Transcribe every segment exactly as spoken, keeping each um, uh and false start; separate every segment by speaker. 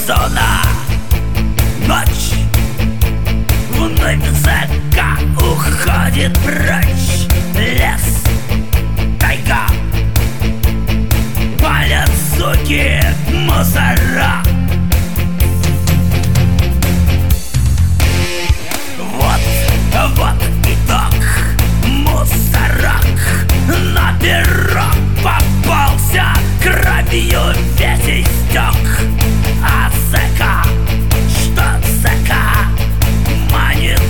Speaker 1: зона. Ночь лунной высока уходит прочь. Лес, тайга, палят суки, мусора. Вот, вот итог. Мусорок на пирог попался, кровью весь истек. А зэка, что зэка, манит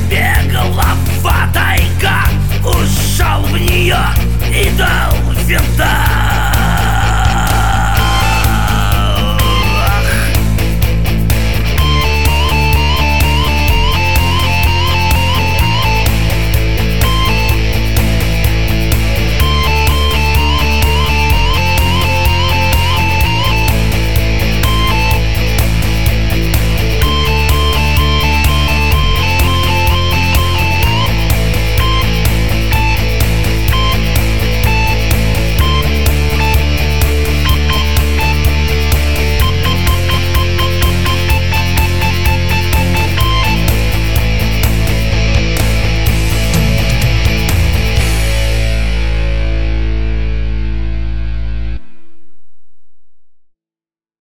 Speaker 1: беглого тайга. Ушел в нее и дал винта.